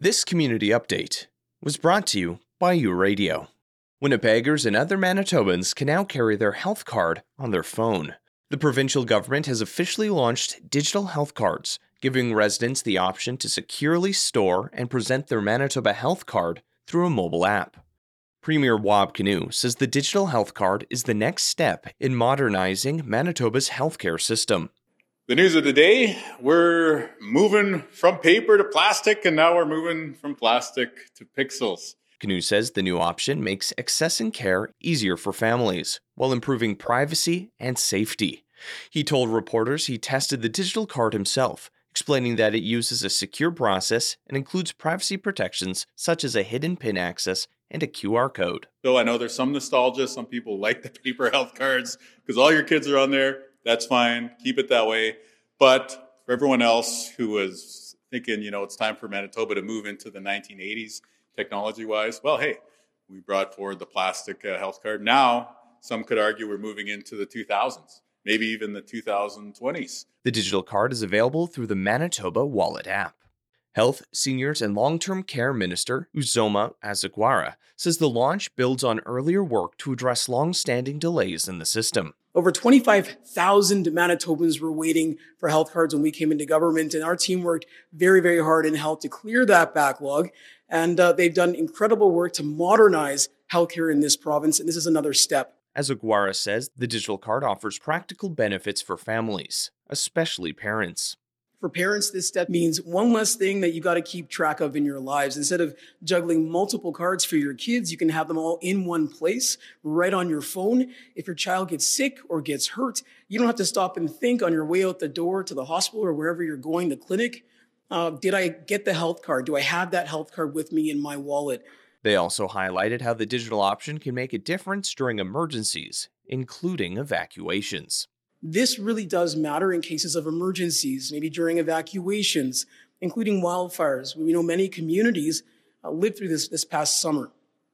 This community update was brought to you by U-Radio. Winnipeggers and other Manitobans can now carry their health card on their phone. The provincial government has officially launched digital health cards, giving residents the option to securely store and present their Manitoba health card through a mobile app. Premier Wab Kinew says the digital health card is the next step in modernizing Manitoba's healthcare system. The news of the day, we're moving from paper to plastic, and now we're moving from plastic to pixels. Kinew says the new option makes accessing care easier for families, while improving privacy and safety. He told reporters he tested the digital card himself, explaining that it uses a secure process and includes privacy protections such as a hidden PIN access and a QR code. So I know there's some nostalgia. Some people like the paper health cards because all your kids are on there. That's fine. Keep it that way. But for everyone else who was thinking, it's time for Manitoba to move into the 1980s technology-wise, well, hey, we brought forward the plastic health card. Now, some could argue we're moving into the 2000s, maybe even the 2020s. The digital card is available through the Manitoba Wallet app. Health, Seniors and Long-Term Care Minister Uzoma Azagwara says the launch builds on earlier work to address long-standing delays in the system. Over 25,000 Manitobans were waiting for health cards when we came into government, and our team worked very, very hard and helped to clear that backlog. And they've done incredible work to modernize healthcare in this province, and this is another step. Azagwara says the digital card offers practical benefits for families, especially parents. For parents, this step means one less thing that you got to keep track of in your lives. Instead of juggling multiple cards for your kids, you can have them all in one place, right on your phone. If your child gets sick or gets hurt, you don't have to stop and think on your way out the door to the hospital or wherever you're going, the clinic. Did I get the health card? Do I have that health card with me in my wallet? They also highlighted how the digital option can make a difference during emergencies, including evacuations. This really does matter in cases of emergencies, maybe during evacuations, including wildfires. We know many communities lived through this past summer.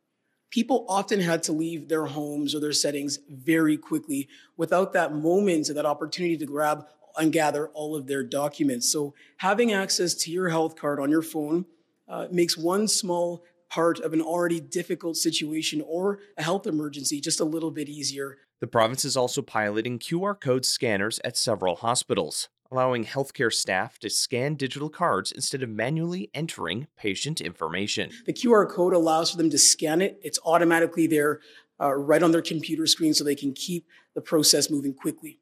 People often had to leave their homes or their settings very quickly without that moment or that opportunity to grab and gather all of their documents. So having access to your health card on your phone makes one small part of an already difficult situation or a health emergency just a little bit easier. The province is also piloting QR code scanners at several hospitals, allowing healthcare staff to scan digital cards instead of manually entering patient information. The QR code allows for them to scan it. It's automatically there right on their computer screen so they can keep the process moving quickly.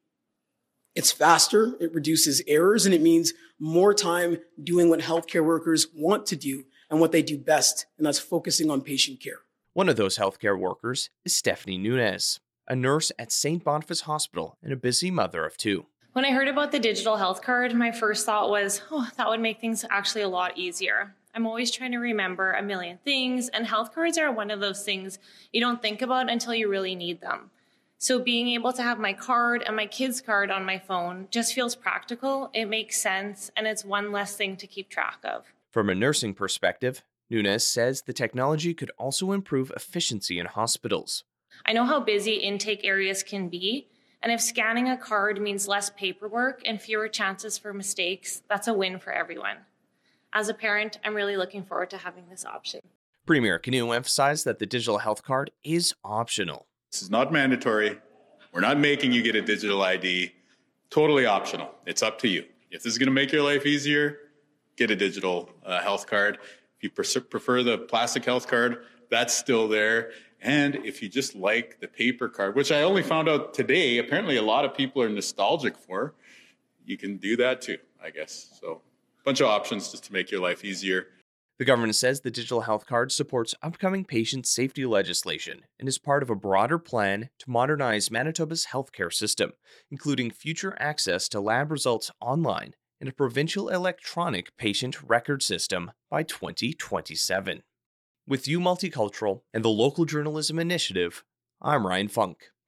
It's faster, it reduces errors, and it means more time doing what healthcare workers want to do and what they do best, and that's focusing on patient care. One of those healthcare workers is Stephanie Nunez, a nurse at St. Boniface Hospital and a busy mother of two. When I heard about the digital health card, my first thought was, that would make things actually a lot easier. I'm always trying to remember a million things, and health cards are one of those things you don't think about until you really need them. So being able to have my card and my kid's card on my phone just feels practical, it makes sense, and it's one less thing to keep track of. From a nursing perspective, Nunez says the technology could also improve efficiency in hospitals. I know how busy intake areas can be, and if scanning a card means less paperwork and fewer chances for mistakes, that's a win for everyone. As a parent, I'm really looking forward to having this option. Premier Kinew emphasized that the digital health card is optional. This is not mandatory. We're not making you get a digital ID. Totally optional. It's up to you. If this is going to make your life easier, get a digital health card. If you prefer the plastic health card, that's still there. And if you just like the paper card, which I only found out today, apparently a lot of people are nostalgic for, you can do that too, I guess. So a bunch of options just to make your life easier. The government says the digital health card supports upcoming patient safety legislation and is part of a broader plan to modernize Manitoba's healthcare system, including future access to lab results online and a provincial electronic patient record system by 2027. With U Multicultural and the Local Journalism Initiative, I'm Ryan Funk.